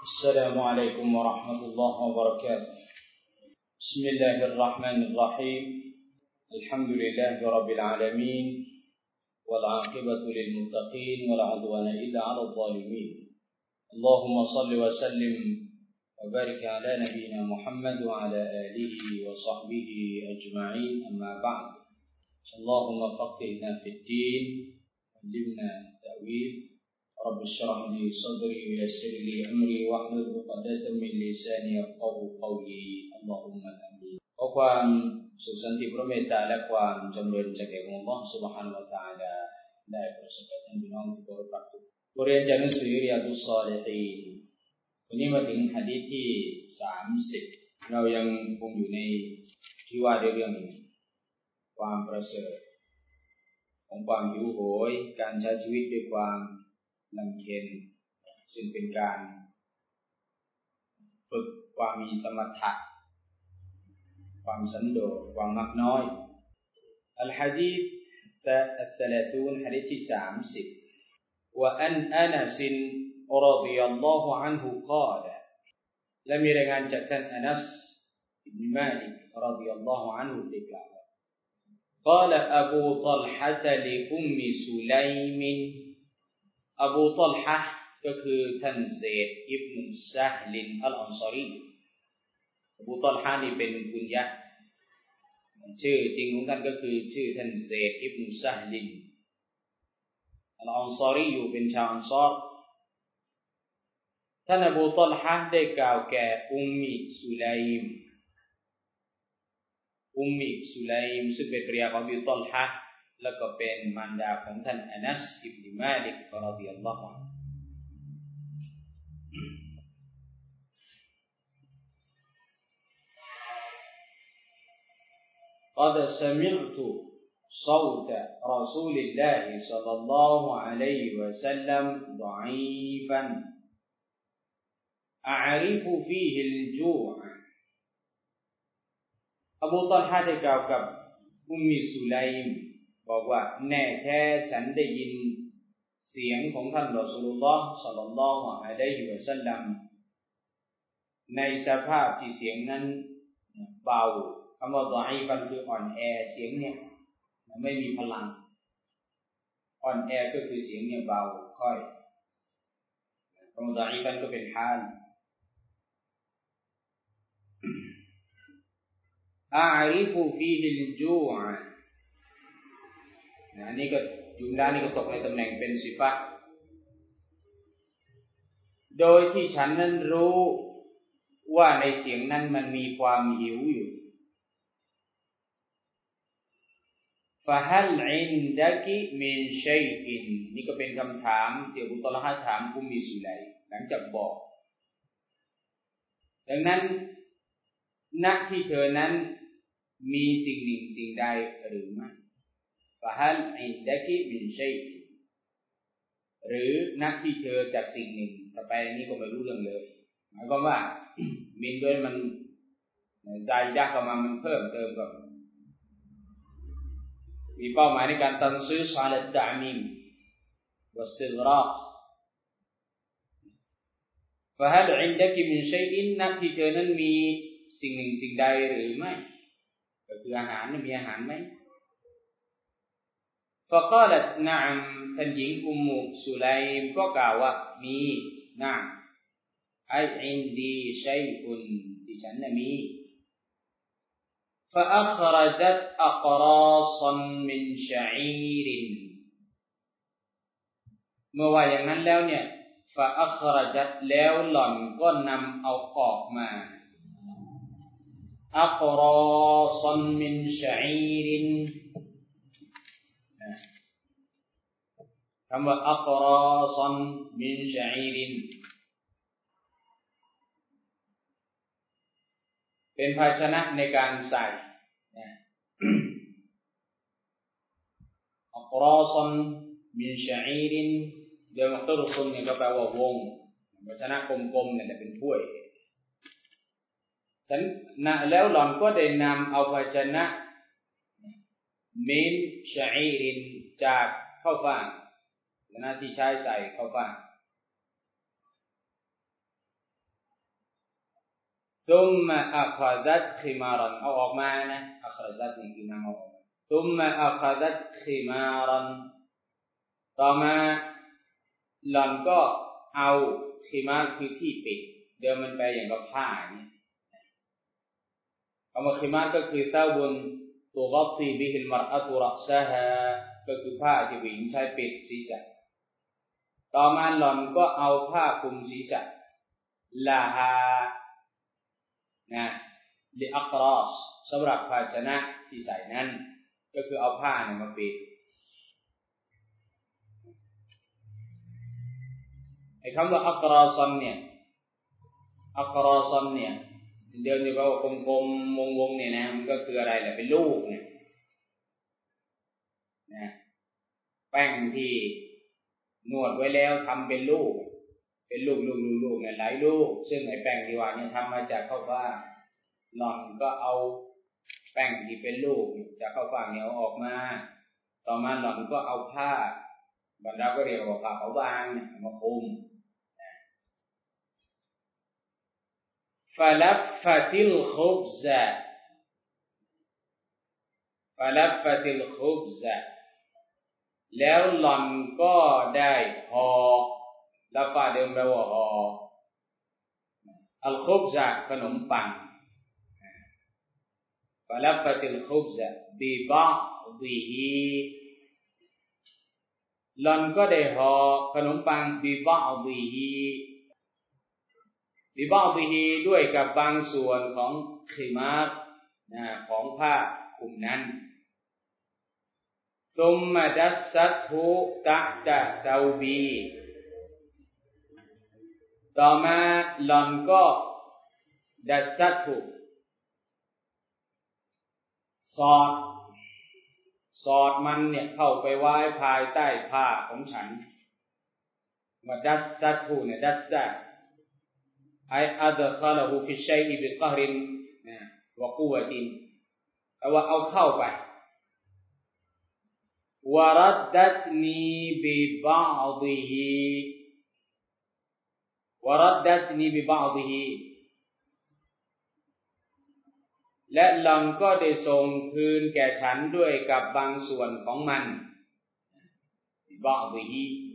السلام عليكم ورحمة الله وبركاته. بسم الله الرحمن الرحيم. الحمد لله رب العالمين، والعاقبة للمتقين، ولا عدوان إلا على الظالمين. اللهم صل وسلم وبارك على نبينا محمد وعلى آله وصحبه أجمعين، أما بعد. اللهم فقهنا في الدين، علمنا التأويل. رب اشرح لي صدري ويسر لي أمري واحلل عقدة من لساني يفقهوا قولي اللهم آمين. ขอความสุขสันติพระเมตตาและความจำเริญจากแด่องค์อัลเลาะห์ซุบฮานะฮูวะตะอาลาได้ประสบแก่ท่านพี่น้องที่เคารพรักทุกท่านบทเรียนจากหนังสือริยาดุศศอลิฮีนวันนี้มาถึงหะดีษที่30เรายังคงอยู่ในที่ว่าด้วยเรื่องความประเสริฐของความหิวโหยการใช้ชีวิตด้วยความลำเค็ญซึ่งเป็นการฝึกความมีสมถะความสันโดษความมักน้อยอัลหะดีษ30หะดีษที่30 وأن أنس رضي الله عنه قال และมีรายงานจากท่านอานัสอิบนุมาลิกรอฎิยัลลอฮุอันฮุได้กล่าวว่า قال أبو طلحة لأم سليم อบูฏอลฮะห์ก็คือท่านเซดอิบนุซะฮลินอัลอันซอรีอบูฏอลฮะห์นี่เป็นกุญยะห์ชื่อจริงของท่านก็คือชื่อท่านเซดอิบนุซะฮลินอัลอันซอรีอยู่เป็นชาวอันซอรท่านอบูฏอลฮะห์ได้กล่าวแก่อุมมิสุไลมซึ่งเป็นภรรยาของอบูฏอลฮะห์แล้วก็เป็นมารดาของท่านอานัสอิบนุมาลิกรอฎิยัลลอฮุอันฮุقد سمعت صوت رسول الله صلى الله عليه وسلم ضعيفا أعرف فيه الجوع อบูฏอลฮะห์ได้กล่าวกับอุมมิสุไลมบอกว่าแน่แท้ฉันได้ยินเสียงของท่านรอซูลุลลอฮ์ศ็อลลัลลอฮุอะลัยฮิวะซัลลัมในสภาพที่เสียงนั้นเบาคำว่าฎออีฟันคืออ่อนแอเสียงเนี่ยไม่มีพลังอ่อนแอก็คือเสียงเนี่ยเบาค่อยคำว่าฎออีฟันก็เป็นฮาลอาริฟุฟีฮิลจูอ์อันนี้ก็จุมลานี่ก็ตกในตำแหน่งเป็นซิฟะห์โดยที่ฉันนั้นรู้ว่าในเสียงนั้นมันมีความหิวอยู่ فهل عندك من شيء นี่ก็เป็นคำถามที่อบูฏอลฮะห์ถามอุมมิสุไลมหลังจากบอกดังนั้นณที่เธอนั้นมีสิ่งหนึ่งสิ่งใดหรือไม่ فهل عندك من شيء หรือณที่เธอจากสิ่งหนึ่งต่อไปนี้ก็ไม่รู้เรื่องเลยหมายความว่ามินด้วยมันใจยากเข้ามามันเพิ่มเติมกับมีเป้าหมายในการตันซีซอะลัตตะอ์มีมวัสติฆรอกفهل عندك من شيء ณที่เธอนั้นมีสิ่งหนึ่งสิ่งใดหรือไม่ก็คืออาหารมีอาหารไหม فقالت نعم ท่านหญิงอุมมุสุไลมก็กล่าวว่ามีนะไออินดีชัยอุนที่ฉันน่ะมี فأخرجت أقراصا من شعير เมื่อว่าอย่างนั้นแล้วเนี่ย فأخرجت แล้วหล่อนก็นำเอาออกมา أقراصا من شعير คำว่า أقراصا من شعير เป็นภาชนะในการใส่อักราซันมินชะอีรินเดี๋ยวมักตุรุซุนเนี่ยก็แปลว่าวงภาชนะกลมๆเนี่ยเป็นถ้วยฉันแล้วหล่อนก็ได้นำเอาภาชนะมินชะอีรินจากข้าวฟ่างหน้าที่ใช้ใส่ข้าวฟ่างซุมมะอัคซัตขิมารันเอาออกมานะอัคซัตนี่คือนำเอาออกมาซุมมะอัคซัตขิมารันต่อมาหล่อนก็เอาขิมาคือที่ปิดเดิมมันไปอย่างกับผ้าเนี่ยคำว่าขิมาก็คือซาบุนตุกัตติบิฮิลมัรอะตุรัซะฮาก็คือผ้าที่ผู้หญิงใช้ปิดศีรษะต่อมาหล่อนก็เอาผ้าคลุมศีรษะลาฮานะลิอักรอสสำหรับภาชนะที่ใส่นั้นก็คือเอาผ้าเนี่ยมาปิดไอ้คำว่าอักรอซอนเนี่ยอักรอซอนเนี่ยเดี๋ยวนี้ว่ากลมๆวงๆเนี่ยนะมันก็คืออะไรแหละเป็นลูกเนี่ยนะแป้งที่นวดไว้แล้วทำเป็นลูกเนี่ยหลายลูกซึ่งไอ้แป้งที่ว่าเนี่ยทำมาจากข้าวฟ่างหล่อนก็เอาแป้งที่เป็นลูกจากข้าวฟ่างเนี่ยออกมาต่อมาหล่อนก็เอาผ้าบรรดาก็เรียกว่าผ้าขาวบางเนี่ยมาคลุมفلفت الخبز แล้วหล่อนก็ได้ห่อแล้วก็เดิมแปลว่าห่ออัลคุบซะขนมปังفلفت الخبز ببعضه หล่อนก็ได้ห่อขนมปัง ببعضه ด้วยกับบางส่วนของขิมาร์ของผ้าคลุมนั้นثم دسته تحت ثوبه ต่อมาหล่อนก็ดัสซัตุสอดมันเนี่ยเข้าไปไว้ภายใต้ผ้าของฉันว่าดัสซัตุเนี่ยดัสซะไออัดคอลหูฟิชัยอิบิกะฮรินวะกุวะตินเอาว่าเอาเข้าไปوردتني ببعضه และหล่อนก็ได้ส่งคืนแก่ฉันด้วยกับบางส่วนของมันببعضه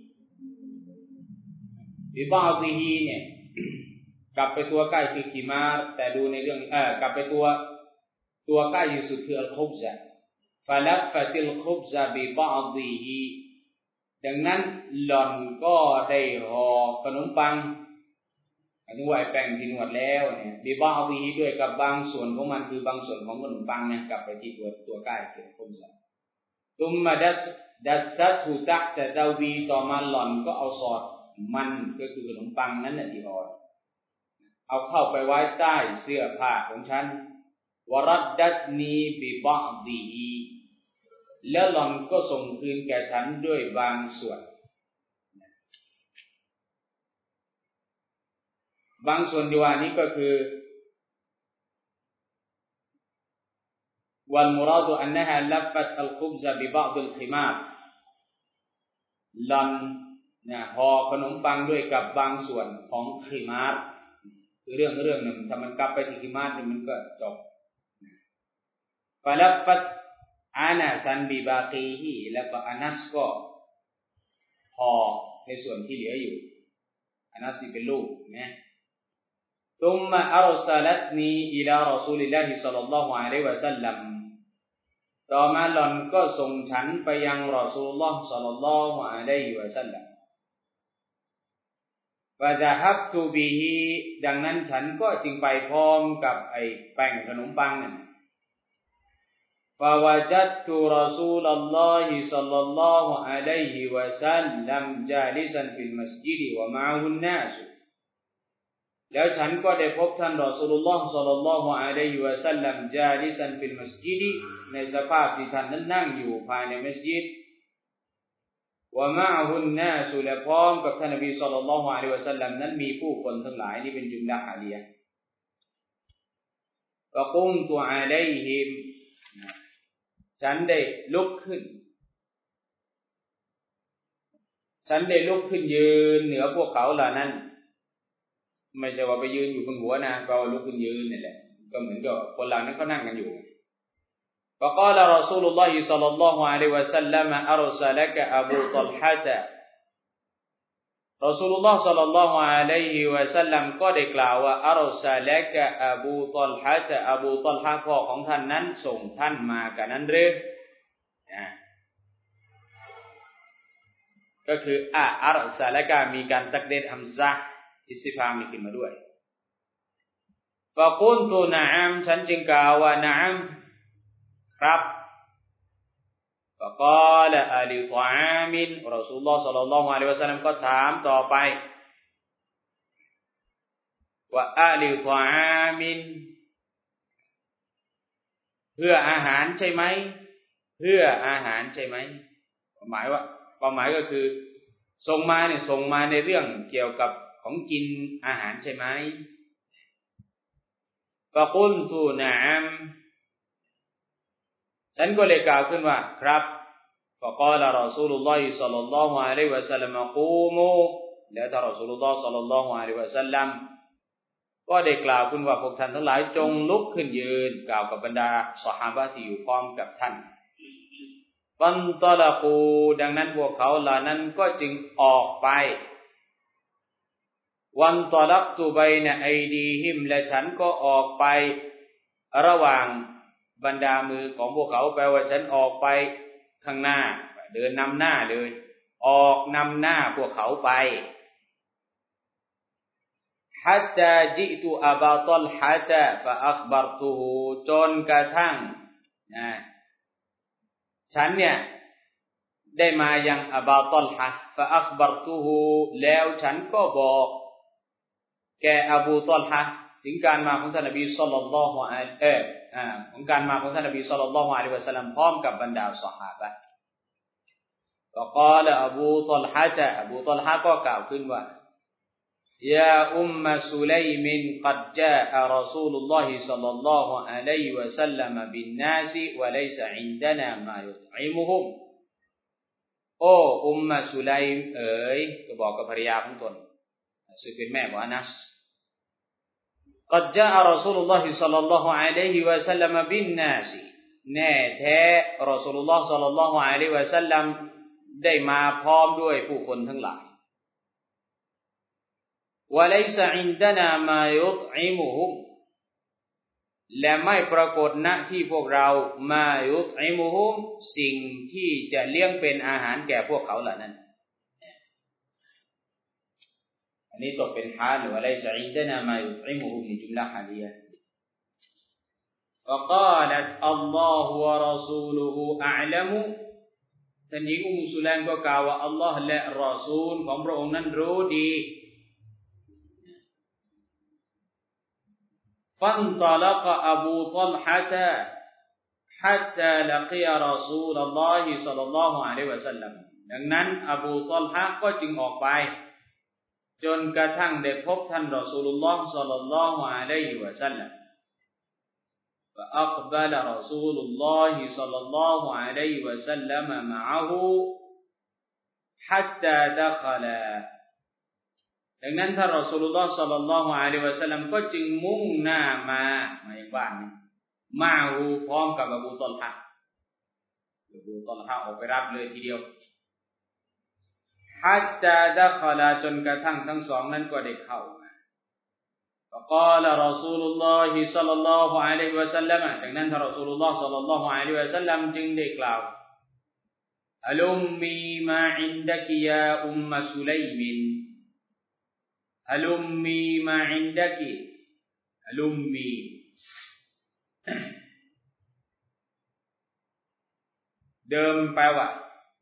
เนี่ยกลับไปตัวใกล้คือขีมาแต่ดูในเรื่องกลับไปตัวใกล้ที่สุดคืออัลคุบซะفلفت الخبز ببعضه ดังนั้นหล่อนก็ได้ห่อขนมปังอันนี้ว่าแป้งที่นวดแล้วเนี่ย ببعضه ด้วยกับบางส่วนของมันคือบางส่วนของขนมปังเนี่ยกลับไปที่ตัวใกล้คือคุบซะ ثم دسته تحت ثوبه ต่อมาหล่อนก็เอาสอดมันก็คือขนมปังนั้นน่ะที่ห่อเอาเข้าไปไว้ใต้เสื้อผ้าของฉันوردتني ببعضه แล้วหล่อนก็ส่งคืนแก่ฉันด้วยบางส่วนที่ว่านี้ก็คือ والمراد أنها لفت الخبز ببعض الخمار หล่อนห่อขนมปังด้วยกับบางส่วนของขิมาร์คือเรื่องหนึ่งถ้ามันกลับไปที่ขิมาร์มันก็จบفلفت أنسا بباقيه แล้วก็อานัสก็ห่อในส่วนที่เหลืออยู่อานัสนี่เป็นลูกนะ ثم أرسلتني إلى رسول الله صلى الله عليه وسلم ต่อมาหล่อนก็ส่งฉันไปยังรอซูลุลลอฮ์ศ็อลลัลลอฮุอะลัยฮิวะซัลลัม فذهبت به ดังนั้นฉันก็จึงไปพร้อมกับไอ้แป้งขนมปังนั่นفوجدت رسول الله صلى الله عليه وسلم جالسا في المسجد ومعه الناس แล้วฉันก็ได้พบท่านรอซูลุลลอฮ์ศ็อลลัลลอฮุอะลัยฮิวะซัลลัมจาลิซันฟิลมัสยิดในสภาพที่ท่านนั้นนั่งอยู่ภายในมัสยิดวะมะอะฮุนนาสและพร้อมกับท่านนบีศ็อลลัลลอฮุอะลัยฮิวะซัลลัมนั้นมีผู้คนทั้งหลายนี่เป็นจุมละฮ์อาลียะห์ฟะกุมตุอะลัยฮิมฉันได้ลุกขึ้นยืนเหนือพวกเขาเหล่านั้นไม่ใช่ว่าไปยืนอยู่บนหัวนะเราลุกขึ้นยืนนี่แหละก็เหมือนกับคนเหล่านั้นเขานั่งกันอยู่فقال رسول الله صلى الله عليه وسلم أرسلك أبو طلحة رسول الله صلى الله عليه وسلم ก็ได้กล่าวว่า أرسلك أبو طلحة أبو طلحة พ่อของท่านนั้นส่งท่านมากันนั้นหรือก็คืออัรซาละกะมีการตักดีรฮัมซะห์อิสติฟฮามมีขึ้นมาด้วยฟะกุลตุนะอัมฉันจึงกล่าวว่านะอัมครับฟะกาละอะลิฏออามินรอซูลุลลอฮ์ศ็อลลัลลอฮุอะลัยฮิวะซัลลัมก็ถามต่อไปว่าอะลิฏออามินเพื่ออาหารใช่ไหมเพื่ออาหารใช่ไหมความหมายก็คือส่งมาในเรื่องเกี่ยวกับของกินอาหารใช่ไหมฟะกุลตุนะอัมฉันก็เลยกล่าวขึ้นว่าครับฟะกาลรอซูลุลลอฮิศ็อลลัลลอฮุอะลัยฮิวะซัลลัมกูมูแล้วท่านรอซูลุลลอฮ์ศ็อลลัลลอฮุอะลัยฮิวะซัลลัมก็ได้กล่าวขึ้นว่าพวกท่านทั้งหลายจงลุกขึ้นยืนกล่าวกับบรรดาซอฮาบะห์ที่อยู่พร้อมกับท่านฟันตะละกูดังนั้นพวกเขาเหล่านั้นก็จึงออกไปวันตะลักตุบัยนะไอดีฮิมและฉันก็ออกไประหว่างบรรดามือของพวกเขาแปลว่าฉันออกไปข้างหน้าเดินนำหน้าเลยออกนำหน้าพวกเขาไปฮัตตาจิตุอะบาตัลฮะตะฟะอัคบัรตุฮูจนกระทั่งฉันเนี่ยได้มายังอะบาตัลฮะฟะอัคบัรตุฮูแล้วฉันก็บอกแก่อบูตัลฮะถึงการมาของท่านนบีศ็อลลัลลอฮุอะลัยฮิของการมาของท่านนบีศ็อลลัลลอฮุอะลัยฮิวะซัลลัมพร้อมกับบรรดาซอฮาบะห์ก็กล่าวอบูตัลฮะก็กล่าวขึ้นว่ายาอุมมะซุลัยมินกัดจาอะรอซูลุลลอฮิศ็อลลัลลอฮุอะลัยฮิวะซัลลัมบินนาสวะลัยซะอินดานามายุตอิมุฮุมโอ้อุมมะซุลัยเอ๋ยก็บอกกับภรรยาของตนซึ่งเป็นแม่ของอานัสกัดจาอะรอซูลุลลอฮิศ็อลลัลลอฮุอะลัยฮิวะซัลลัมบินนาสแน่แท้รอซูลุลลอฮ์ศ็อลลัลลอฮุอะลัยฮิวะซัลลัมได้มาพร้อมด้วยผู้คนทั้งหลายวะลัยซะอินดานามายุตอิมุฮุมและไม่ปรากฏณที่พวกเรามายุตอิมุฮุมสิ่งที่จะเลี้ยงเป็นอาหารแก่พวกเขาเหล่านั้นอันนี้ตกเป็นฮาลวะลัยซะอินดานามายุตอิมุฮุมในจุมละฮ์ฮาลียะห์فقالت الله ورسوله أعلم ท่านหญิงอุมมุสุลัยมก็กล่าวว่าอัลลอฮ์และรอซูลของพระองค์นั้นรู้ดีฟันตะลักอบูตัลฮะตะฮัตตาละกียะรอซูลุลลอฮิศ็อลลัลลอฮุอะลัยฮิวะซัลลัมดังนั้นอบูตัลฮะก็จึงออกไปจนกระทั่งได้พบท่านรอซูลุลลอฮ์ศ็อลลัลลอฮุอะลัยฮิวะซัลลัมفأقبل رسول الله صلى الله عليه وسلم معه حتى دخل ดังนั้นท่านรอซูลุลลอฮ์ศ็อลลัลลอฮุอะลัยฮิวะซัลลัมก็จึงมุ่งหน้ามาอย่างบ้านนี้มาหูพร้อมกับอบูตัลฮะออกไปรับเลยทีเดียวฮัตตาดะคอลาจนกระทั่งทั้งสองนั้นก็ได้เข้าفقال رسول الله صلى الله عليه وسلم ดังนั้นท่านรอซูลุลลอฮ์ศ็อลลัลลอฮุอะลัยฮิวะซัลลัมจึงได้กล่าวอะลุมมีมาอินดะกิยาอุมมะซุลัยมินอะลุมมีมาอินดะกิอะลุมมีเดิมแปลว่า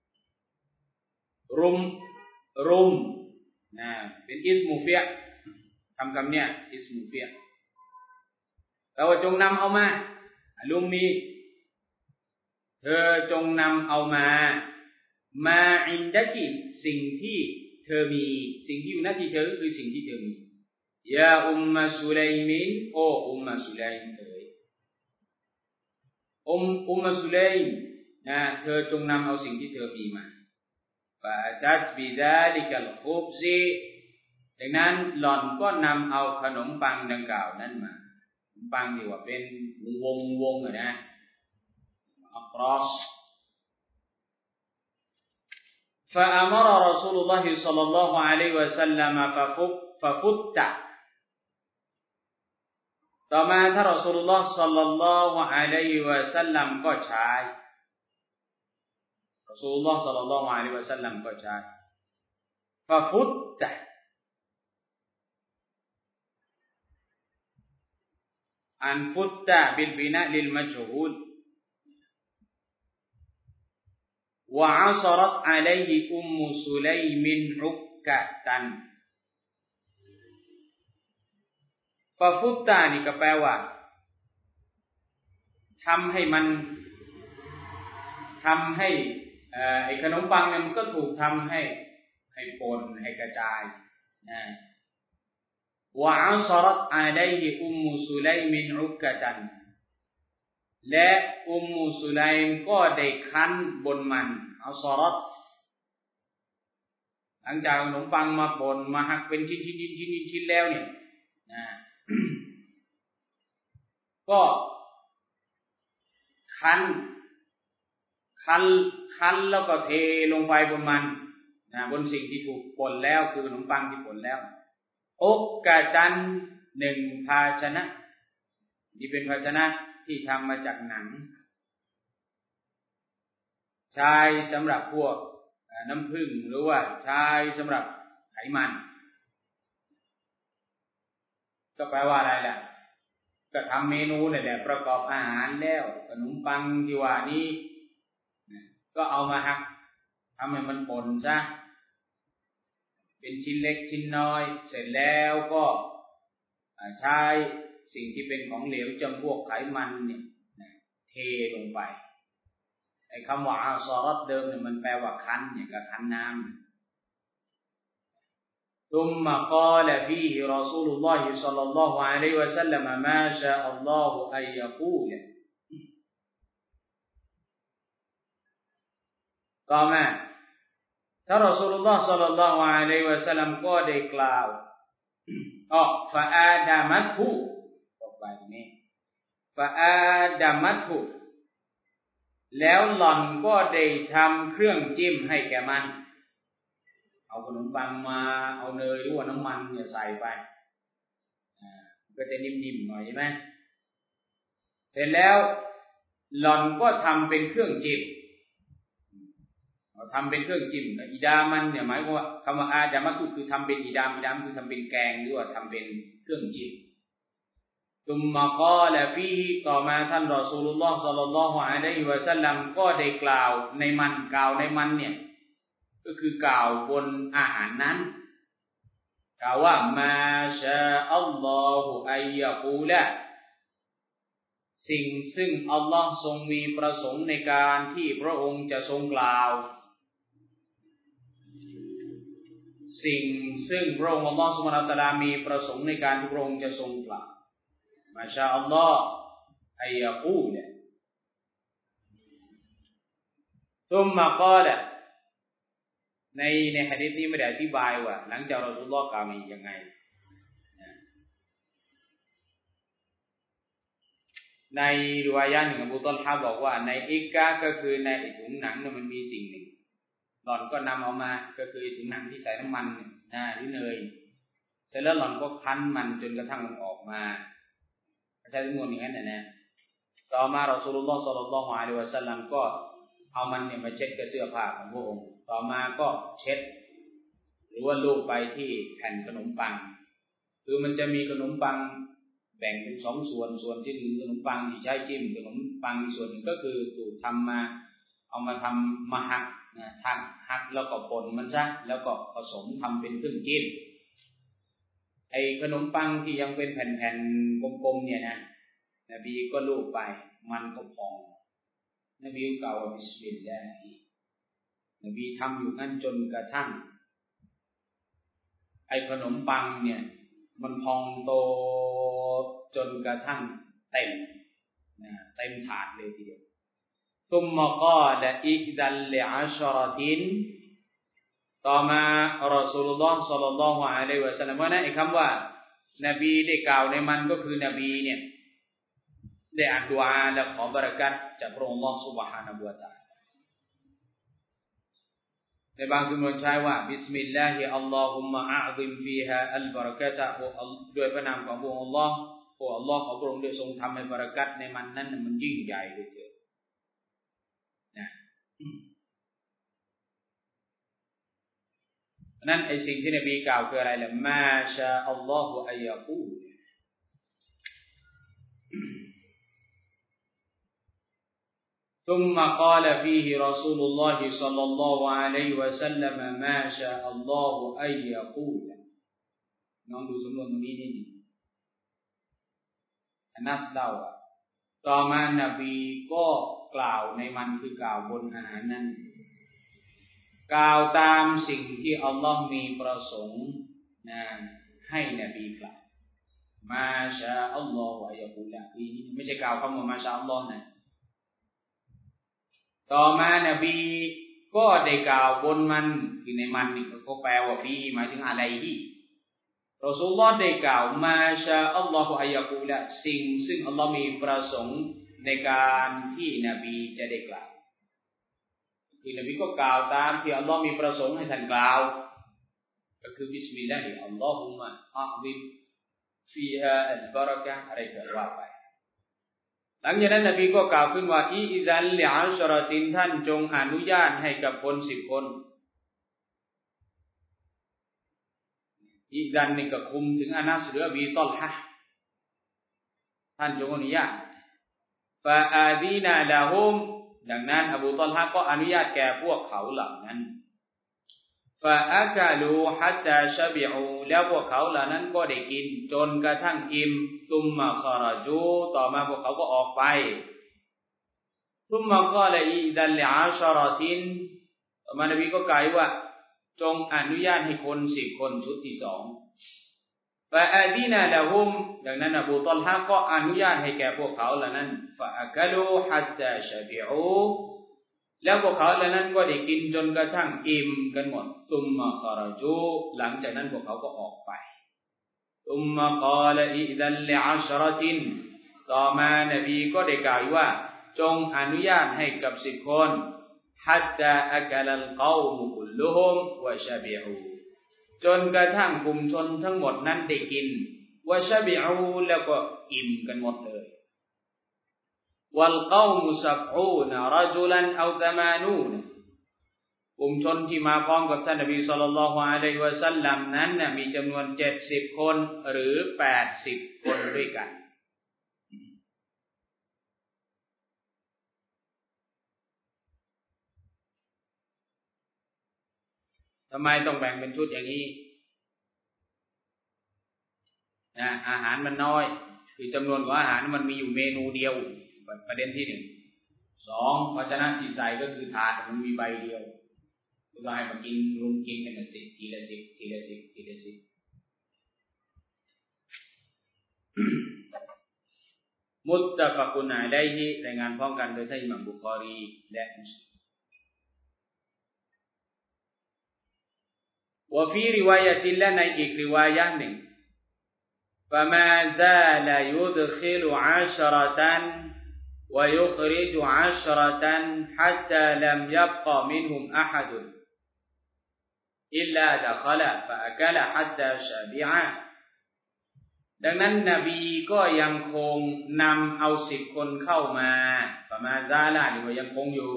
รุมเป็นอิสมุฟิยะคำเนี่ยอิสมุฟิยะแปลว่าจงนำเอามาอะลุมมีเธอจงนำเอามาอินดะกิสิ่งที่เธอมีสิ่งที่อยู่ณที่เธอคือสิ่งที่เธอมียาอุมมะซุลัยมินโออุมมะซุลัยมเอ๋ยอุมมะซุลัยมเธอจงนำเอาสิ่งที่เธอมีมาฟะตัดบิดาลิกัลคุบซิดังนั้นหล่อนก็นำเอาขนมปังดังกล่าวนั้นมาขนมปังที่ว่าเป็นวงนะacross فأمر رسول الله صلى الله عليه وسلم ففت ต่อมาท่านรอซูลุลลอฮ์ศ็อลลัลลอฮุอะลัยฮิวะซัลลัมก็ใช้รอซูลุลลอฮ์ศ็อลลัลลอฮุอะลัยฮิวะซัลลัมก็ใช้ففتอันฟุตตะบิลบินะลิลมัจฮูลوعصرت عليه أم سليم عكة ففت นี่ก็แปลว่าทำให้ไอ้ขนมปังเนี่ยมันก็ถูกทำให้ป่นให้กระจายนะوعصرت عليه أم سليم عكة และอุมมุสุไลมก็ได้คั้นบนมันเอาซอรัตหลังจากขนมปังมาป่นมาหักเป็นชิ้นแล้วเนี่ยนะก็คั้นแล้วก็เทลงไปบนมันนะบนสิ่งที่ถูกป่นแล้วคือขนมปังที่ป่นแล้วอกกะจันหนึ่งภาชนะนี่เป็นภาชนะที่ทำมาจากหนังใช้สำหรับพวกน้ำผึ้งหรือว่าใช้สำหรับไขมันก็แปลว่าอะไรล่ะก็ทำเมนูนี่แหละประกอบอาหารแล้วขนมปังที่ว่านี้ก็เอามาหักทำให้มันป่นซะเป็นชิ้นเล็กชิ้นน้อยเสร็จแล้วก็ใช้สิ่งที่เป็นของเหลวจำพวกไขมันเนี่ยเทลงไปไอ้คำว่าอาซอรัตเดิมเนี่ยมันแปลว่าคั้นอย่างกับคั้นน้ำثم قال فيه رسول الله صلى الله عليه وسلم ما شاء الله أن يقول ต่อมาท่านรอซูลุลลอฮ์ศ็อลลัลลอฮุอะลัยฮิวะซัลลัมก็ได้กล่าวฟะอาดามัตฮุต่อไปนี้ฟะอาดามัตฮุแล้วหล่อนก็ได้ทำเครื่องจิ้มให้แก่มันเอาขนมปังมาเอาเนยหรือว่าน้ำมันเนี่ยใส่ไปก็จะนิ่มๆหน่อยใช่ไหมเสร็จแล้วหล่อนก็ทำเป็นเครื่องจิ้มทำเป็นเครื่องจิ้มอิดามันเนี่ยหมายความว่าคำว่าอาดามัตฮุคือทำเป็นอิดามคือทำเป็นแกงหรือว่าทำเป็นเครื่องจิ้มตุมมะกอลฟีฮิต่อมาท่านรอซูลุลลอฮ์ศ็อลลัลลอฮุอะลัยฮิวะซัลลัมก็ได้กล่าวในมันเนี่ยก็คือกล่าวบนอาหารนั้นกล่าวว่ามาชาอัลลอฮุอัยยะกูละสิ่งซึ่งอัลลอฮ์ทรงมีประสงค์ในการที่พระองค์จะทรงกล่าวสิ่งซึ่งพระองค์อัลลอฮ์ซุบฮานะฮูวะตะอาลามีประสงค์ในการที่พระองค์จะทรงกล่าวมาชาอัลลอฮ์อัยยะกูละซุมมะกอละในหะดีษนี้ไม่ได้อธิบายว่าหลังจากรอซูลุลลอฮ์กล่าวนี้ยังไงในริวายะห์หนึ่งอบูฏอลฮะบอกว่าในอิกะก็คือในถุงหนังเนี่ยมันมีสิ่งหนึ่งหล่อนก็นำเอามาก็คือถุงหนังที่ใส่น้ำมันหรือเนยเสร็จแล้วหล่อนก็คั้นมันจนกระทั่งมันออกมาใช้จำนวนอย่างนั้นนะต่อมารอซูลุลลอฮ์ศ็อลลัลลอฮุอะลัยฮิวะซัลลัมก็เอามันเนี่ยมาเช็ดกับเสื้อผ้าของพระองค์ต่อมาก็เช็ดหรือว่าลูบไปที่แผ่นขนมปังคือมันจะมีขนมปังแบ่งเป็น2ส่วนที่หนึ่งขนมปังที่ใช้จิ้มขนมปังส่วนหนึ่งก็คือถูกทำมาเอามาทำมาหักหักแล้วก็ป่นมันซะแล้วก็ผสมทำเป็นเครื่องจิ้มไอ้ขนมปังที่ยังเป็นแผ่นๆกลมๆเนี่ยนะนบีก็ลูบไปมันก็พองนบีกล่าวว่าบิสมิลลาฮินบีทำอยู่งั้นจนกระทั่งไอ้ขนมปังเนี่ยมันพองโตจนกระทั่งเต็มถาดเลยทีเดียวซุมมะกอละอิดัลลิอัชรตินต่อมารอซูลุลลอฮ์ศ็อลลัลลอฮุอะลัยฮิวะซัลลัมว่านะไอ้คำว่านบีได้กล่าวในมันก็คือนบีเนี่ยได้อ่านดุอาและขอบารอกัตจากพระองค์อัลเลาะห์ซุบฮานะฮูวะตะอาลาในบางสำนวนใช้ว่าบิสมิลลาฮิอัลลอฮุมมะอะซิมฟีฮาอัลบารอกะตะด้วยพระนามของพระองค์อัลเลาะห์โอ้อัลเลาะห์ขอพระองค์ได้ทรงทำให้บารอกัตในมันนั้นมันยิ่งใหญ่ด้วยเถิดนะนั่นไอ้สิ่งที่นบีกล่าวคืออะไรล่ะมาชาอัลลอฮุอัยยะกูลثم قال فيه رسول الله صلى الله عليه وسلم ما شاء الله أن يقول น้องดูสำนวนตรงนี้นิดนึงอานัสเล่าต่อมานบีก็กล่าวในมันคือกล่าวบนอาหารนั้นกล่าวตามสิ่งที่อัลลอฮ์มีประสงค์ให้นบีกล่าวมาชาอัลลอฮฺวะยะกูลคือไม่ใช่กล่าวคำว่ามาชาอัลลอฮ์นะต่อมานบีก็ได้กล่าวบนมันคือในมันนี่ก็แปลว่าฟีหมายถึงอะไรที่รอซูลุลลอฮ์ได้กล่าวมาชาอัลลอฮฺอัยยะกูลสิ่งซึ่งอัลลอฮ์มีประสงค์ในการที่นบีจะได้กล่าวคือนบีก็กล่าวตามที่อัลลอฮ์มีประสงค์ให้ท่านกล่าวก็คือบิสมิลลาฮิอัลลอฮุมะอะซิมฟีฮาอัลบารอกะฮ์อะไรก็ว่าไปหลังจากนั้นนบีก็กล่าวขึ้นว่าอิซันลิอัชรอตินท่านจงอนุญาตให้กับคน10คนอิซันนี่ก็คุมถึงอานัสหรืออบีตอลฮะท่านจงอนุญาตฟาอาดีนาลาฮุมดังนั้นอบูตอลฮะก็อนุญาตแก่พวกเขาเหล่านั้นฟาอะกะลูฮัตตาชะบิอูแล้วพวกเขาเหล่านั้นก็ได้กินจนกระทั่งอิ่มตุมมาคอรจูต่อมาพวกเขาก็ออกไปตุมมาก็เลยอิดัลลิอาชรอตินต่อมานบีก็กล่าวว่าจงอนุญาตให้คน10คนชุดที่2ฟาอาดีนาละฮุมดังนั้นอบูตอลฮะก็อนุญาตให้แก่พวกเขาเหล่านั้นฟาอะกะลูฮัตตาชะบิอูแล้วพวกเขาเหล่านั้นก็ได้กินจนกระทั่งอิ่มกันหมดตุมมาคอรจูหลังจากนั้นพวกเขาก็ออกไปตุมมากาลอิดัลลิอัชรอตินต่อมานบีก็ได้กล่าวว่าจงอนุญาตให้กับ10คนฮัตตาอะกะลัลกอมุกุลลุฮุมวะชะบิอูจนกระทั่งกลุ่มชนทั้งหมดนั้นได้กินวะชะบิอูแล้วก็อิ่มกันหมดเลยวัลกอมุซับอูนรจุลันเอาตะมานูนกลุ่มชนที่มาพร้อมกับท่านนบีศ็อลลัลลอฮุอะลัยฮิวะซัลลัมนั้นมีจำนวน70คนหรือ80คนด้วยกันทำไมต้องแบ่งเป็นชุดอย่างนี้อาหารมันน้อยคือจำนวนของอาหารมันมีอยู่เมนูเดียวประเด็นที่1 2ภาชนะที่ใส่ก็คือถาดมันมีใบเดียวก็ให้มากินรุมกินกันทีละ10ทีละ10ทีละ10มุตตะฟะกุนอะลัยฮิรายงานพร้อมกันโดยท่านอิหม่ามบุคอรีและมุสลิมวะฟีริวายะตินและในอีกริวายะห์หนึ่ง فما زال يدخل 10 ويخرج 10 حتى لم يبق منهم أحد إلا دخل فأكل حتى شبع ดังนั้นนบีก็ยังคงนำเอา10คนเข้ามาฟะมาซาลาหรือว่ายังคงอยู่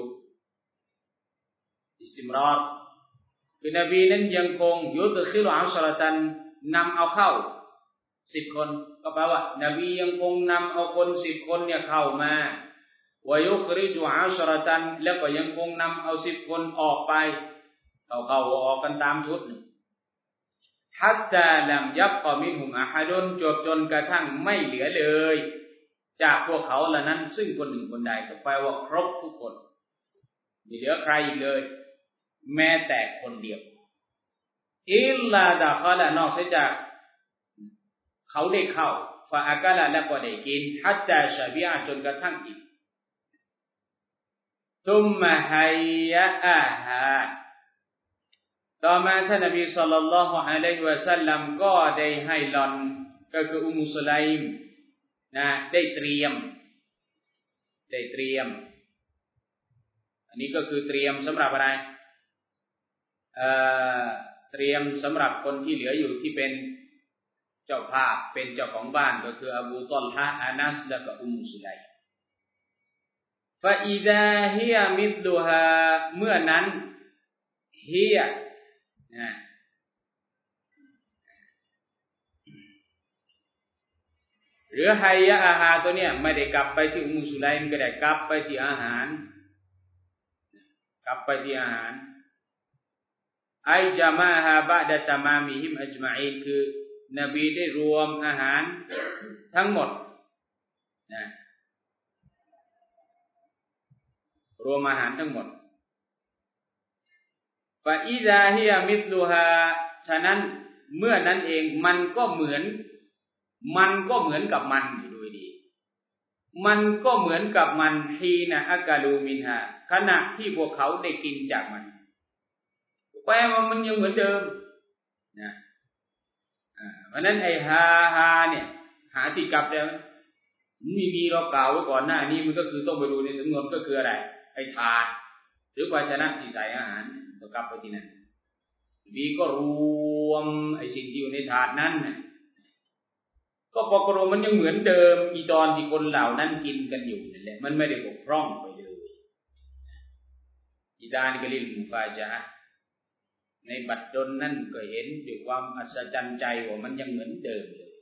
อิสติมรอรคือนบีนั้นยังคงยุดขิลุอัชรตันนำเอาเข้า10คนก็แปลว่านบียังคงนำเอาคน10คนเนี่ยเข้ามาวะยุคริจุอัชรตันแล้วก็ยังคงนำเอา10คนออกไปเข้าออกกันตามชุดฮัตตาลัมยับกอมินหุมอะฮัดุนจนกระทั่งไม่เหลือเลยจากพวกเขาเหล่านั้นซึ่งคนหนึ่งคนใดก็แปลว่าครบทุกคนไม่เหลือใครอีกเลยแม้แต่คนเดียวอิลลาดะคาละนอกจากเขาได้เข้าฟาอากาละและก็ได้กินฮัตตาชะบิอะจนกระทั่งอิ่มตุมมะฮัยยะอาฮาต่อมาท่านนบีศ็อลลัลลอฮุอะลัยฮิวะซัลลัมก็ได้ให้หล่อนก็คืออุมมุสไลมนะได้เตรียมอันนี้ก็คือเตรียมสำหรับอะไรเตรียมสำหรับคนที่เหลืออยู่ที่เป็นเจ้าภาพเป็นเจ้าของบ้านก็คืออบูตอลฮะอานัสและก็อุมมุสไลมฟะอิซาฮิยะมิษลุฮาเมื่อนั้นฮิยะนะหรือไฮยะอาหารตัวเนี้ยไม่ได้กลับไปที่อุมมุสไลมก็ได้กลับไปที่อาหารไอจามาฮาบะดะตะมามิฮิมอัจมะอีนคือนบีได้รวมอาหารทั้งหมดนะรวมอาหารทั้งหมดฟะอิซาฮิยะมิษลุฮาฉะนั้นเมื่อนั้นเองมันก็เหมือนกับมันดูดีมันก็เหมือนกับมันฮีนะอะกาลูมินฮาขณะที่พวกเขาได้กินจากมันแปลว่ามันยังเหมือนเดิมนะเพราะนั้นไอ้ฮาเนี่ยหาที่กลับได้มั้ยมีเรากล่าวไว้ก่อนหน้านี้มันก็คือต้องไปดูในสำนวนก็คืออะไรไอ้ถาดหรือภาชนะที่ใส่อาหารต้องกลับไปที่นั่นมีก็รวมไอ้สิ่งที่อยู่ในถาดนั้นน่ะก็ปกติมันยังเหมือนเดิมอีตอนที่คนเหล่านั้นกินกันอยู่นั่นแหละมันไม่ได้บกพร่องไปเลยอิดานกะลิลมุฟาจาในบัดดลนั่นก็เห็นด้วยความอัศจรรย์ใจว่ามันยังเหมือนเดิมเลย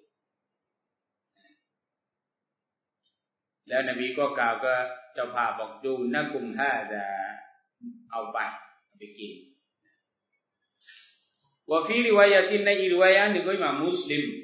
แล้วนบีก็กล่าวกับเจ้าภาพบอกดูนะกุมฮาซาเอาไปกินว่าฟีริวายะตินในอีริวายะหนึ่งก็อิหม่ามมุสลิม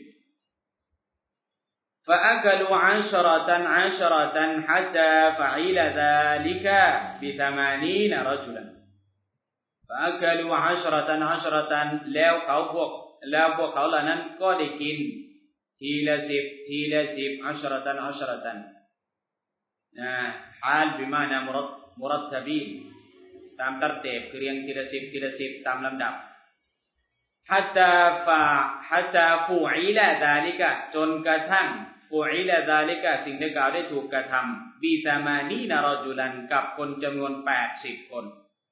فأكلوا عشرة حتى فعل ذلك ب80 رجلا فأكلوا عشرة แล้วพวกเขาเหล่านั้นก็ได้กินทีละ10 عشرة นะฮาลบิมานะมุรัตตบีนตามตัรตีบคือเรียงทีละ10ตามลำดับحتى فعل ذلك จนกระทั่งفعل ذلك สิ่งดังกล่าวได้ถูกกระทำب80 رجلا กับคนจำนวน80คน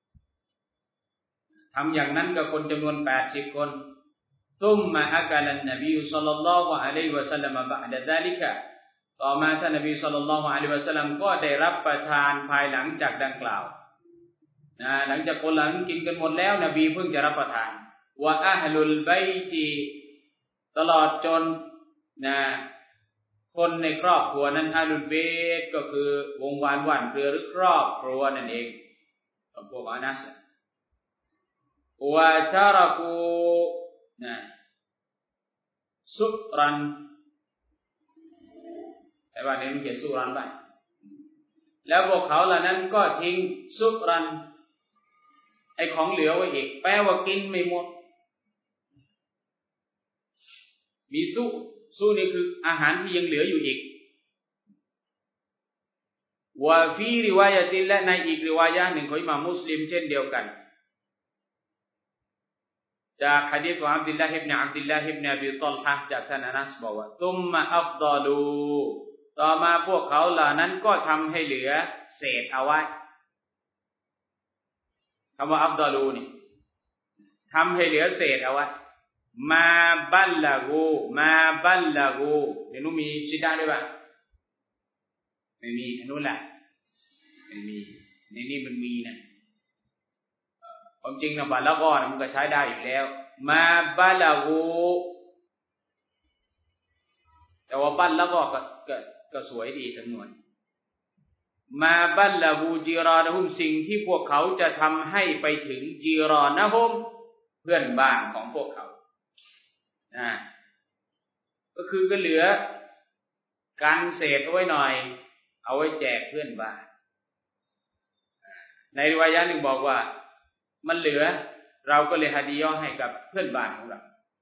ทำอย่างนั้นกับคนจำนวน80คนثم أكل النبي صلى الله عليه وسلم بعد ذلك ต่อมาท่านนบีศ็อลลัลลอฮุอะลัยฮิวะซัลลัมก็ได้รับประทานภายหลังจากดังกล่าวหลังจากคนเหล่านั้นกินกันหมดแล้วนบีเพิ่งจะรับประทานวะอะฮลุลบัยติตลอดจนคนในครอบครัวนั้นอะฮลุลบัยตก็คือวงวานหว่านเครือหรือครอบครัวนั่นเองพวกอานัสวะตะรักูซุรันแต่ว่าเนี่ยมันเขียนซุรันไปแล้วพวกเขาเหล่านั้นก็ทิ้งซุรันไอ้ของเหลือไว้อีกแปลว่ากินไม่หมดมีซุนี่คืออาหารที่ยังเหลืออยู่อีกวะฟีริวายะตินและในอีกริวายะห์หนึ่งของอิหม่ามมุสลิมเช่นเดียวกันจากหะดีษของอับดุลลาฮ์อิบนุอับดุลลาฮ์อิบนุอบีฏอลฮะห์จากท่านอานัสบอกว่าซุมมะอัฟฎอลูต่อมาพวกเขาเหล่านั้นก็ทำให้เหลือเศษเอาไว้คำว่าอัฟฎอลูนี่ทำให้เหลือเศษเอาไว้มาบัลลากูเดี๋ยวนู้มีชิดาด้วยป่ะไม่มีอันนู้นแหละไม่มีในนี้มันมีนะความจริงนะบัลลาก็มันก็ใช้ได้อยู่แล้วมาบัลลากูแต่ว่าบัลลาก็สวยดีสำนวนมาบัลลากูจีรอนะฮุมสิ่งที่พวกเขาจะทำให้ไปถึงจีรอนะฮุมเพื่อนบ้านของพวกเขาก็คือก็เหลือการเศษเอาไว้หน่อยเอาไว้แจกเพื่อนบ้านในริวายะห์หนึ่งบอกว่ามันเหลือเราก็เลยฮะดียะห์ให้กับเพื่อนบ้านของเรา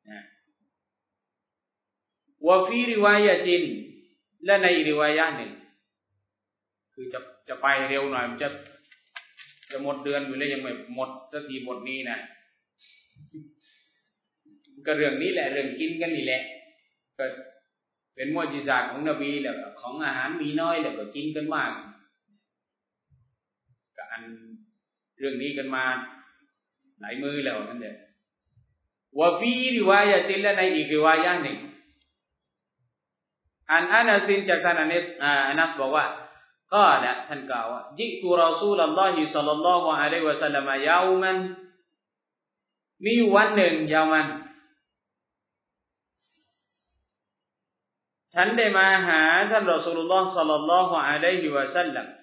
วะฟีริวายะตินและในริวายะห์หนึ่งคือจะไปเร็วหน่อยมันจะหมดเดือนอยู่แล้วยังไม่หมดสักทีหมดนี้นะก็เรื่องนี้แหละเรื่องกินกันนี่แหละก็เป็นมุอ์ญิซาตของนบีแหละของอาหารมีน้อยแล้วก็กินกันมากก็อันเรื่องนี้กันมาหลายมื้อแล้วนั่นแหละวะฟีริวายะตินและในอีกริวายะห์หนึ่งอันอานัสจากท่านอานัสบอกว่าก็ละท่านกล่าวว่าจิตุรอซูลุลลอฮิศ็อลลัลลอฮุอะลัยฮิวะซัลลัมยาวมันมีวันหนึ่งยาวมันฉันได้มาหาท่านรอซูลุลลอฮ์ศ็อลลัลลอฮุอะลัยฮิวะซัลลัม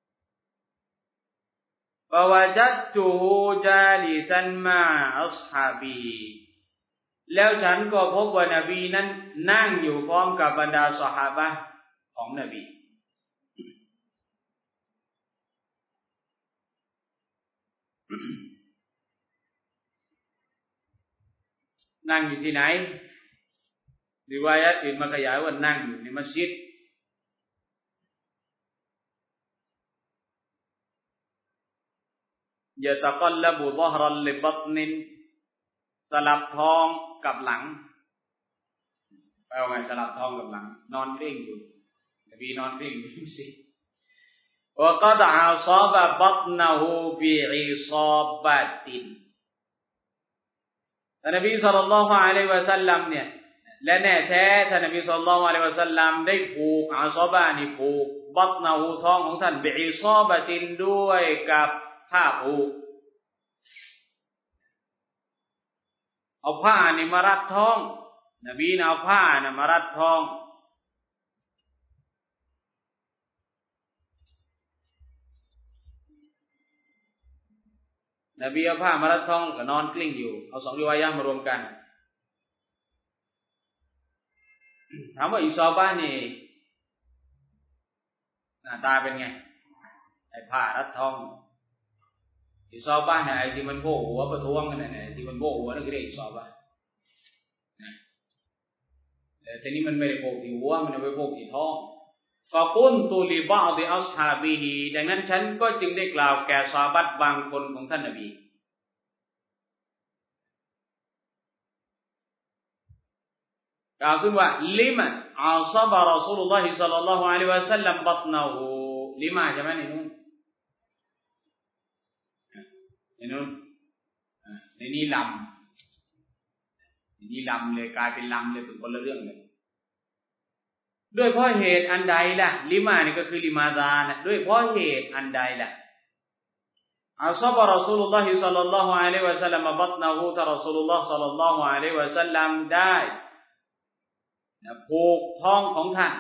ฟะวะจัดตุฮูจาลิซันมาอัศฮาบีแล้วฉันก็พบว่านบีนั้นนั่งอยู่พร้อมกับบรรดาซอฮาบะห์ของนบีนั่งอยู่ที่ไหนริวายะห์อื่นมาขยายว่านั่งอยู่ในมัสยิดยะตะกัลลับุฎอฮรันลิบัตนินสลับท้องกับหลังแปลว่าไงสลับท้องกับหลังนอนกลิ้งอยู่นบีนอนกลิ้งอยู่สิวะกอดอาซอบะบัตนะฮูบิอิซอบะตินท่านนบีศ็อลลัลลอฮุอะลัยฮิวะซัลลัมเนี่ยและแน่แท้ท่านนบีศ็อลลัลลอฮุอะลัยฮิวะซัลลัมได้ผูกอาซอบะนี่ผูกบัตนะฮูท้องของท่านบิอิซอบะตินด้วยกับผ้าผูกเอาผ้านี่มารัดท้องนบีเอาผ้านี่มารัดท้องนบีเอาผ้ามารัดท้องก็นอนกลิ้งอยู่เอาสองริวายะห์มารวมกันถามว่าอิซอบะห์นี่หน้าตาเป็นไงไอ้ผ้ารัดท้องอิซอบะห์เนี่ยไอ้ที่มันโผล่หัวประท้วงนั่นน่ะที่มันโผล่หัวนั่นคือเรียกอิซอบะห์นะแต่ทีนี้มันไม่ได้โผล่ที่หัวมันไปโผล่ที่ท้องฟะกุนตุลิบะอฎิอัศฮาบิฮิดังนั้นฉันก็จึงได้กล่าวแก่ซอฮาบะห์บางคนของท่านนบีกล่าวขึ้นว่าลิมะอัศบะรอซูลุลลอฮิศ็อลลัลลอฮุอะลัยฮิวะซัลลัมบัตนะฮูลิมะใช่มั้ยในนู้นในนี้ลำเลยกลายเป็นลำเลยเป็นคนละเรื่องเลยด้วยเพราะเหตุอันใดล่ะลิมานี่ก็คือลิมาซานะด้วยเพราะเหตุอันใดล่ะอัศบะรอซูลุลลอฮิศ็อลลัลลอฮุอะลัยฮิวะซัลลัมบัตนะฮูท่านรอซูลุลลอฮ์ศ็อลลัลลอฮุอะลัยฮิวะซัลลัมได้ผูกท้องของท่าน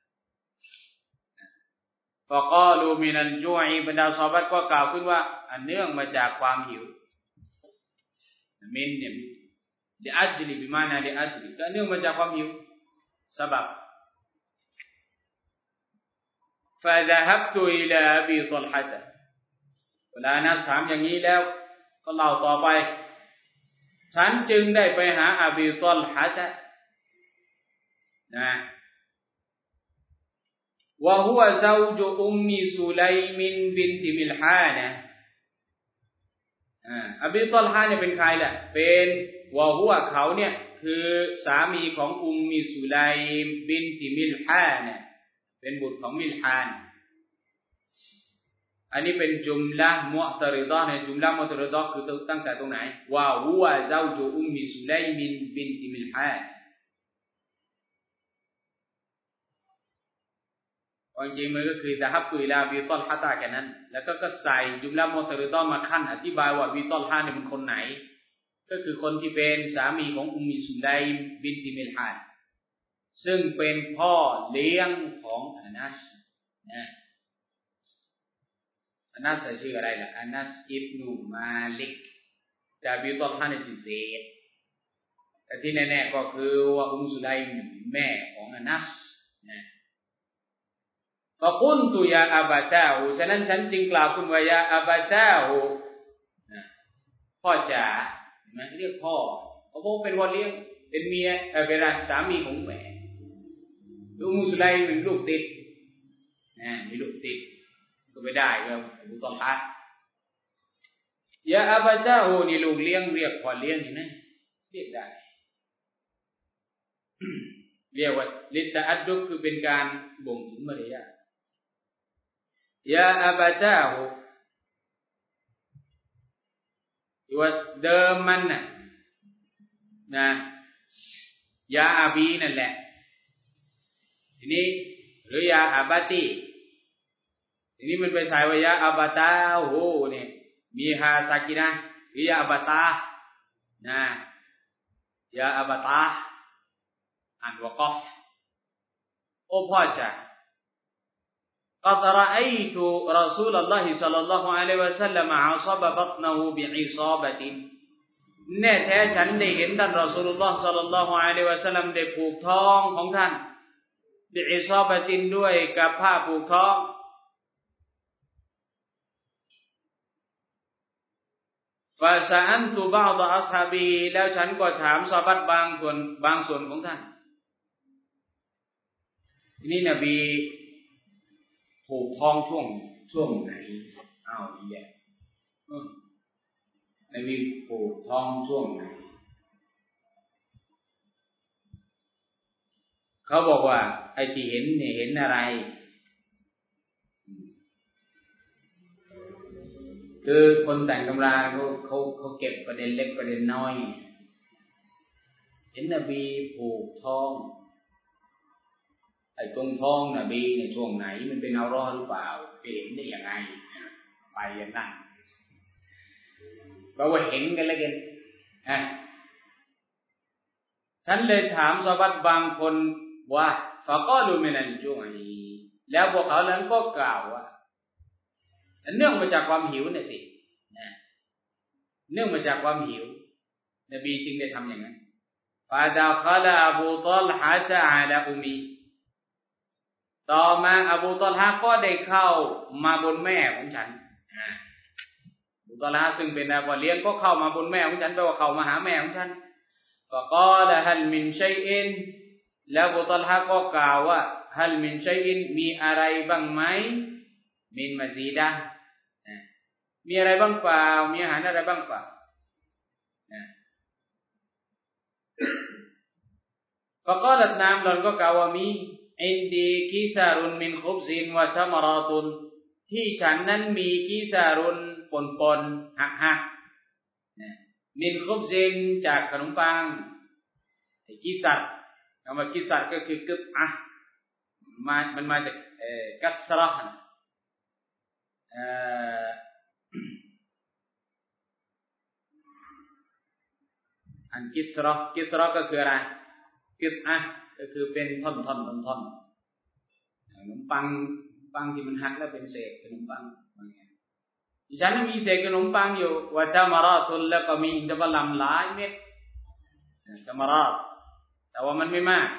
ฟะกาลูมินัลญูอิบรรดาซอฮาบะห์ก็กล่าวขึ้นว่าอันเนื่องมาจากความหิวมินเนี่ยลิอัจลิบิมานะลิอัจลิก็เนื่องมาจากความหิวซะบับฟะซะฮับตุอิลาอบีฏอลฮะเวลานั้นถามอย่างนี้แล้วก็เล่าต่อไปฉันจึงได้ไปหาอบีฏอลฮะนะวะฮุวะซาวจุอุมมิซุลัยมินบินติมิลฮานะอบีฏอลฮะเนี่ยเป็นใครล่ะเป็นวะฮุวะเขาเนี่ยคือสามีของอุมมิซุลัยบินติมิลฮานะเป็นบุตรของมิลฮานอันนี้เป็นจุมละมุอ์ตะริฎะห์ในจุมละมุอ์ตะริฎะห์คือตั้งแต่ตรงไหนวะฮุวะซาวจุอุมมิซุลัยมินบินติมิลฮานจริงๆมันก็คือซะฮับตุอิลาบิฏอลฮะตะแค่นั้นแล้วก็ใส่จุมละมุอ์ตะริฎะห์มาคั่นอธิบายว่าบิฏอลฮะเนี่ยเป็นคนไหนก็คือคนที่เป็นสามีของอุมมิซุลัยบินติมิลฮานซึ่งเป็นพ่อเลี้ยงของอานัสนะอานัสชื่ออะไรล่ะอานัสอิบนุมาลิกแต่บิฏอลฮะเนี่ยชื่อเซดแต่ที่แน่ๆก็คือว่าอุมซุลัยแม่ของอานัสนะฟะกุนตุยาอับะตาฮูฉะนั้นฉันจึงกล่าวขึ้นว่ายาอับะตาฮูพ่อจ๋าเห็นมั้ยเรียกพ่อเพราะเป็นพ่อเลี้ยงเป็นเมียเป็นสามีของแม่อุมซุลัยเป็นลูกติดมีลูกติดก็ไม่ได้ก็อบูฏอลฮะยาอาบะตาฮูนี่ลูกเลี้ยงเรียกพ่อเลี้ยงเห็นไหมเรียกได้เรียกว่าลิตะอัดดุคือเป็นการบ่งถึงมารยาทยาอาบะตาฮูว่าเดิมมันน่ะนะยาอาบีนั่นแหละทีนี้หรือยาอาบาตีทีนี้มันไปใส่ว่ายาอาบาตาโหเนี่ยมีฮาซากินะหรือยาอาบาตานะยาอาบาตาอ่านว่ากอฟโอ้พ่อจ๋าقد رأيت رسول الله صلى الله عليه وسلم عصب بطنه بعصابة แน่แท้ฉันได้เห็นท่านรอซูลุลลอฮ์ศ็อลลัลลอฮุอะลัยฮิวะซัลลัมได้ผูกท้องของท่านบิอิซอบะตินด้วยกับผ้าผูกท้องฟาซาอันตุบะอฎอัศฮาบีแล้วฉันก็ถามซอฮาบะห์บางส่วนของท่านทีนี้นบีผูกท้องช่วงไหนอ้าวอีแยะนบีผูกท้องช่วงไหนเขาบอกว่าไอ้ที่เห็นเนี่ยเห็นอะไรคือคนแต่งตำราเขาเก็บประเด็นเล็กประเด็นน้อยเห็นนบีผูกท้องไอ้ตรงท้องนบีในช่วงไหนมันเป็นเอารอหรือเปล่าไปเห็นได้ยังไงไปอย่างนั้นก็ว่าเห็นกันแล้วกันฉันเลยถามซอฮาบะห์บางคนว่าฟะกอลูมินัลจุอแล้วพวกเขานั้นก็กล่าวว่าเนื่องมาจากความหิวน่ะสิเนื่องมาจากความหิวนบีจึงได้ทำอย่างนั้นฟาดะคอลาอบูฏอลฮะซะอะลาอุมีต่อมาอบูฏอลฮะก็ได้เข้ามาบนแม่ของฉันอบูฏอลฮะซึ่งเป็นพ่อเลี้ยงก็เข้ามาบนแม่ของฉันแปลว่าเข้ามาหาแม่ของฉันฟะกอลฮัลมินชัยอินแล้วอบูฏอลฮะก็กล่าวว่าฮัลมินชัยอินมีอะไรบ้างไหมมินมะซีดะห์มีอะไรบ้างเปล่ามีอาหารอะไรบ้างเปล่าก็กล่าวน้ำหล่อนก็กล่าวว่ามีอินดีกิซารุนมินคุบซินวะตะมะราตุนที่ฉันนั้นมีกิซารุนปนหักมินคุบซินจากขนมปังกิซัดคำว่ากิซัดก็คือกึบมันมาจากกัสเราะห์อันกิสเราะห์ก็คืออะไรกึบก็คือเป็นท่อนขนมปังที่มันหักแล้วเป็นเศษขนมปังดิฉันมีเศษขนมปังอยู่วะตะมะราตุลแล้วก็มีอินทผลัมหลายเม็ดตะมะราตแต่ว่ามันไม่มาก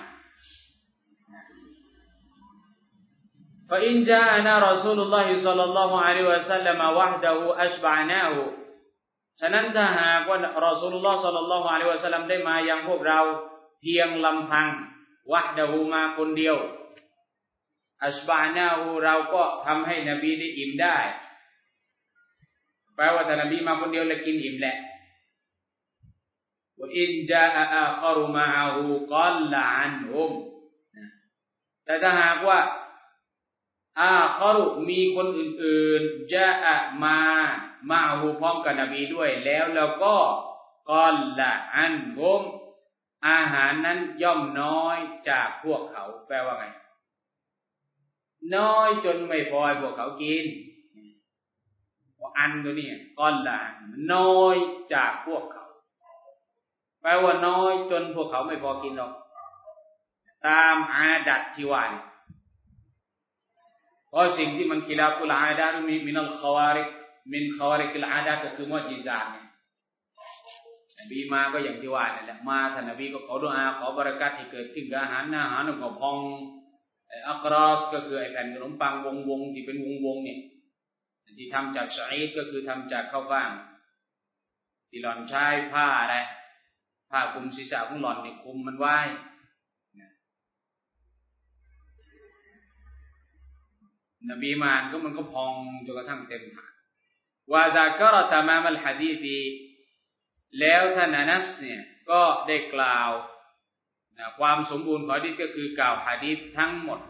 فإن جاءنا رسول الله صلى الله عليه وسلم وحده أشبعناه ฉะนั้นถ้าหากว่ารอซูลุลลอฮ์ศ็อลลัลลอฮุอะลัยฮิวะซัลลัมได้มายังพวกเราเพียงลำพังวะฮ์ดะฮูมาคนเดียวอัชบะนาฮูเราก็ทำให้นบีได้อิ่มได้แปลว่าถ้านบีมาคนเดียวแล้วกินอิ่มแหละวะอินจาอะอาคารุมะอะฮูกัลละอันฮุมแต่ถ้าหากว่าอาคารุมีคนอื่นๆจะมาฮูพร้อมกับนบีด้วยแล้วก็กัลละอันฮุมอาหารนั้นย่อมน้อยจากพวกเขาแปลว่าไงน้อยจนไม่พอให้พวกเขากินอันตัวนี้ก้อนละน้อยจากพวกเขาแปลว่าน้อยจนพวกเขาไม่พอกินหรอกตามอาดัตที่ว่าเพราะสิ่งที่มันกิลาฟุลอาดะมีมินัลคอวาริกมินคอวาริกลอาดะก็คือมุอ์ญิซาตเนี่ยนบีมาก็อย่างที่ว่านั่นแหละมาท่านนบีก็ขอดุอาขอบารกัตให้เกิดขึ้นกับอาหารก็พองอักรอสก็คือไอ้แผ่นขนมปังวงที่เป็นวงเนี่ยที่ทำจากชะอีรก็คือทำจากข้าวฟ่างที่หล่อนใช้ผ้าอะไรผ้าคลุมศีรษะของหล่อนเนี่ยคลุมมันไว้นบีมาก็มันก็พองจนกระทั่งเต็มถาดวะซะกะรอตะมามัลหะดีษแล้วท่านอานัสเนี่ยก็ได้กล่าวความสมบูรณ์ของหะดีษก็คือกล่าวหะดีษทั้งหมด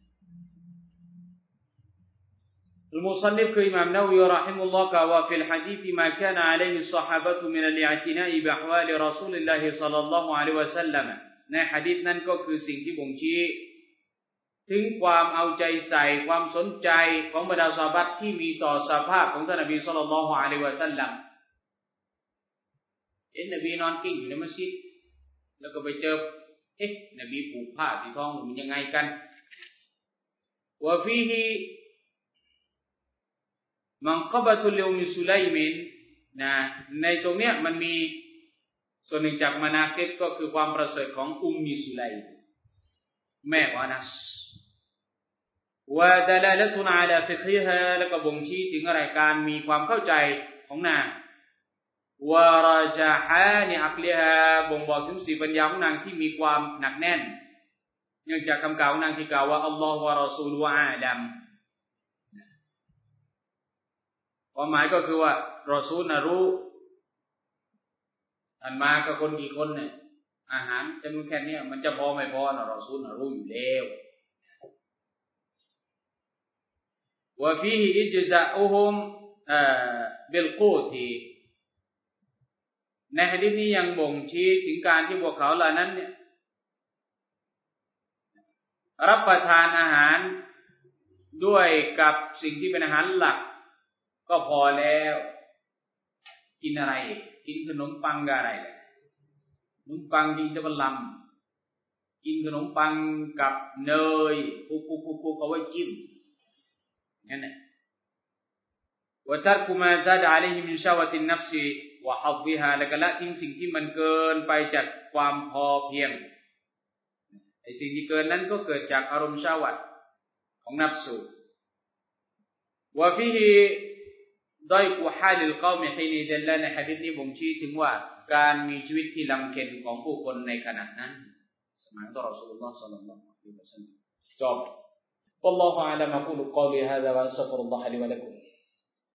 المصنف كإمام نووي رحمه الله قال وفي الحديث ما كان عليه الصحابة من الاعتناء بأحوال رسول الله صلى الله عليه وسلم ในหะดีษนั้นก็คือสิ่งที่บ่งชี้ถึงความเอาใจใส่ความสนใจของบรรดาซอฮาบะห์ที่มีต่อสภาพของท่านนบีศ็อลลัลลอฮุอะลัยฮิวะซัลลัมนบีนอนกิ้งอยู่ในมัสยิดแล้วก็ไปเจอนบีผูกผ้าที่ท้องมันยังไงกันวะฟีฮิมังกะบะตุลอุมมิสุไลมินนะในตรงเนี้ยมันมีส่วนหนึ่งจากมานาคิบก็คือความประเสริฐของอุมมิสุไลแม่ของอานัสวะดะลาละตุนอะลาฟิกฮิฮาแล้วก็บ่งชี้ถึงอะไรการมีความเข้าใจของนางวะรอจาฮานิอักลิฮาบ่งบอกถึงสติปัญญาของนางที่มีความหนักแน่นเนื่องจากคำกล่าวของนางที่กล่าวว่าอัลลอฮฺวะรอซูลุฮุอาลัมความหมายก็คือว่ารอซูลน่ะรู้อันมากับคนกี่คนเนี่ยอาหารจำนวนแค่นี้มันจะพอไม่พอนะรอซูลน่ะรู้อยู่แล้ววะฟีฮิอิจซะอุฮุมบิลกูติในหะดีษนี้ยังบ่งชี้ถึงการที่พวกเขาเหล่านั้นเนี่ยรับประทานอาหารด้วยกับสิ่งที่เป็นอาหารหลักก็พอแล้วกินอะไรกินขนมปังกับอะไรขนมปังกินตะบัลลัมกินขนมปังกับเนยคุกเอาไว้จิ้มนั่นแหละวะตัรกุมาซาดะอะลัยฮิมินชะวะตินนัฟซิวะฮัฎฎิฮาแล้วก็ละทิ้งสิ่งที่มันเกินไปจากความพอเพียงไอ้สิ่งที่เกินนั้นก็เกิดจากอารมณ์ชะฮวะห์ของนัฟสุวะฟีฮิดอยกุฮาลิลกอมิฮีนดัลลาในหะดีษนี้บ่งชี้ถึงว่าการมีชีวิตที่ลำเค็ญของผู้คนในขณะนั้นสมัยของรอซูลุลลอฮ์ศ็อลลัลลอฮุอะลัยฮิวะซัลลัมจบวัลลอฮุอะลัมอะกูลุกอลีฮาซา วะอัสตัฆฟิรุลลอฮะลิวะละกุม